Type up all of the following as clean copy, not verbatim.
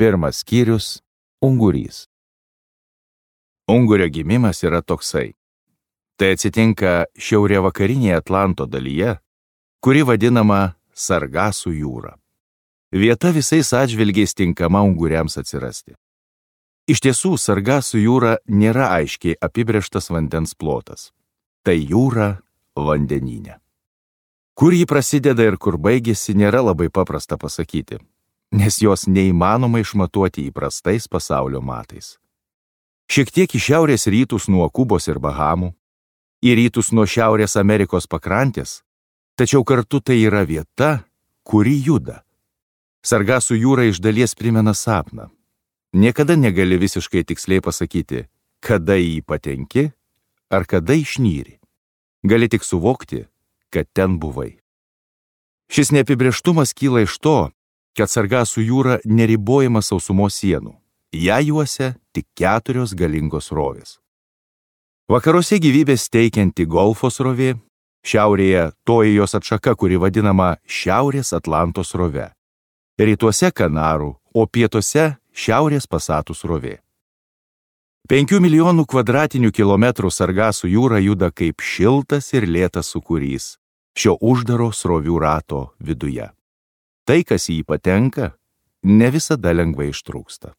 Pirmas skyrius – ungurys. Ungurio gimimas yra toksai. Tai atsitinka šiaurėvakarinėje Atlanto dalyje, kuri vadinama Sargasų jūra. Vieta visais atžvilgiais tinkama unguriams atsirasti. Iš tiesų, Sargasų jūra nėra aiškiai apibrėžtas vandens plotas. Tai jūra vandenyne. Kur ji prasideda ir kur baigėsi, nėra labai paprasta pasakyti, nes jos neįmanoma išmatuoti įprastais pasaulio matais. Šiek tiek į šiaurės rytus nuo Kubos ir Bahamų, į rytus nuo Šiaurės Amerikos pakrantės, tačiau kartu tai yra vieta, kuri juda. Sargasų jūra iš dalies primena sapną. Niekada negali visiškai tiksliai pasakyti, kada į jį patenki ar kada išnyri. Gali tik suvokti, kad ten buvai. Šis neapibrėžtumas kyla iš to, kad Sargasų jūra neribojama sausumos sienų. Ja juosia tik 4 galingos srovės. Vakaruose gyvybės teikianti Golfo srovė, šiaurėje toji jos atšaka, kuri vadinama Šiaurės Atlanto srove, rytuose Kanarų, o pietuose Šiaurės Pasatų srovė. 5 milijonų kvadratinių kilometrų Sargasų jūra juda kaip šiltas ir lėtas sūkurys šio uždaro srovių rato viduje. Tai, kas į jį patenka, ne visada lengvai ištrūksta.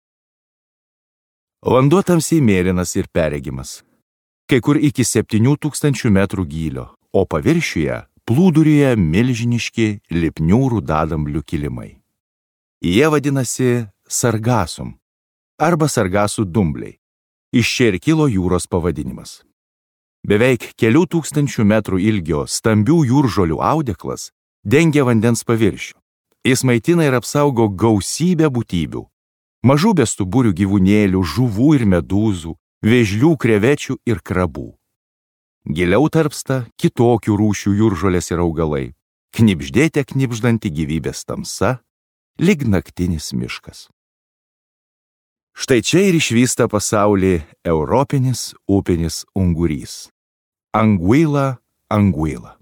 Vanduo tamsiai mėlynas ir perregimas, kai kur iki 7000 metrų gylio, o paviršiuje plūduriuje milžiniški lipnių rudadamblių kilimai. Jie vadinasi Sargasum arba Sargasų dumbliai. Iš čia ir kilo jūros pavadinimas. Beveik kelių tūkstančių metrų ilgio stambių jūržolių audeklas dengia vandens paviršių. Jis maitina ir apsaugo gausybę būtybių. Mažų bestuburių gyvūnėlių, žuvų ir medūzų, vėžlių, krevečių ir krabų. Giliau tarpsta kitokių rūšių jūržolės ir augalai, knibždėte knibždanti gyvybės tamsa, lyg naktinis miškas. Štai čia ir išvysta pasaulį europinis upinis ungurys. Anguilla anguilla.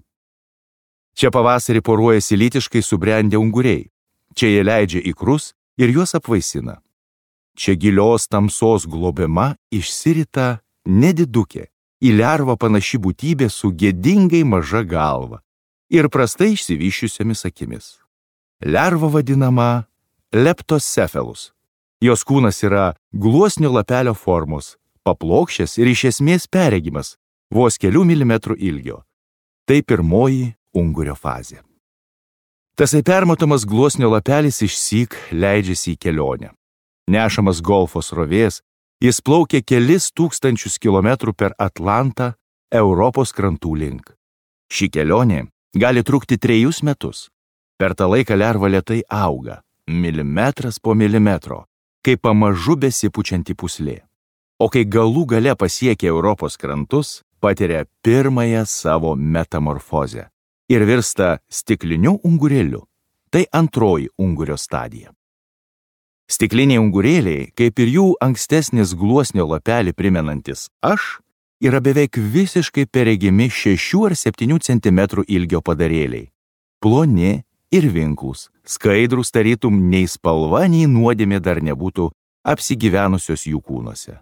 Čia pavasarį poruojasi lytiškai subrendę unguriai. Čia jie leidžia ikrus ir juos apvaisina. Čia gilios tamsos globima išsirita nedidukė, į lervą panaši būtybė su gėdingai maža galva ir prastai išsivyščiusiomis akimis. Lerva vadinama leptocephalus. Jos kūnas yra gluosnio lapelio formos, paplokščias ir iš esmės perregimas, vos kelių milimetrų ilgio. Tai pirmoji ungurio fazė. Tasai permatomas gluosnio lapelis išsyk leidžiasi į kelionę. Nešamas Golfo srovės, jis plaukia kelis tūkstančius kilometrų per Atlantą Europos krantų link. Ši kelionė gali trukti 3 metus. Per tą laiką lerva lėtai auga, milimetras po milimetro, kaip pamažu besipučianti pūslė. O kai galų gale pasiekia Europos krantus, patiria pirmąją savo metamorfozę ir virsta stikliniu ungurėliu. Tai antroji ungurio stadija. Stikliniai ungurėliai, kaip ir jų ankstesnis gluosnio lapelį primenantis aš, yra beveik visiškai perregimi 6 ar 7 cm ilgio padarėliai. Ploni ir vinklus, skaidrūs tarytum nei spalva, nei nuodėmė dar nebūtų apsigyvenusios jų kūnuose.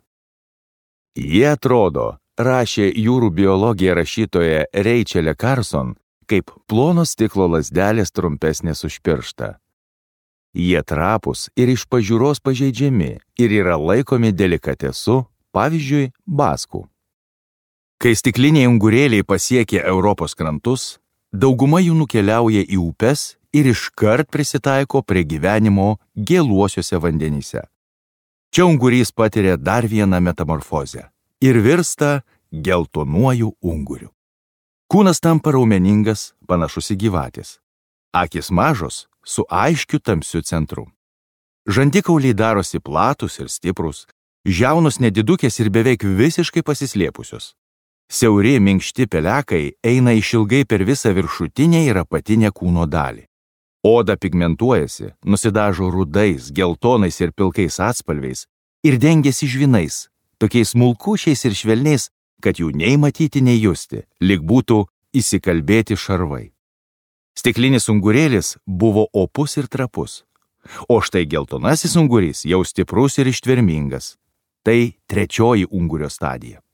Jie atrodo, rašė jūrų biologija rašytoja Rachelė Carson, kaip plonos stiklo lazdelės trumpesnės už pirštą. Jie trapūs ir iš pažiūros pažeidžiami ir yra laikomi delikatesu, pavyzdžiui, baskų. Kai stikliniai ungurėliai pasiekia Europos krantus, dauguma jų nukeliauja į upes ir iškart prisitaiko prie gyvenimo gėluosiuose vandenyse. Čia ungurys patiria dar vieną metamorfozę ir virsta geltonuoju unguriu. Kūnas tampa raumeningas, panašus į gyvatės. Akys mažos, su aiškiu tamsiu centru. Žandikauliai darosi platus ir stiprus, žiaunos nedidukės ir beveik visiškai pasislėpusios. Siauri minkšti pelekai eina išilgai per visą viršutinę ir apatinę kūno dalį. Oda pigmentuojasi, nusidažo rudais, geltonais ir pilkais atspalviais ir dengiasi žvynais, tokiais smulkučiais ir švelniais, kad jų nei matyti, nei justi, lyg būtų įsikalbėti šarvai. Stiklinis ungurėlis buvo opus ir trapus. O štai geltonasis ungurys jau stiprus ir ištvermingas. Tai trečioji ungurio stadija.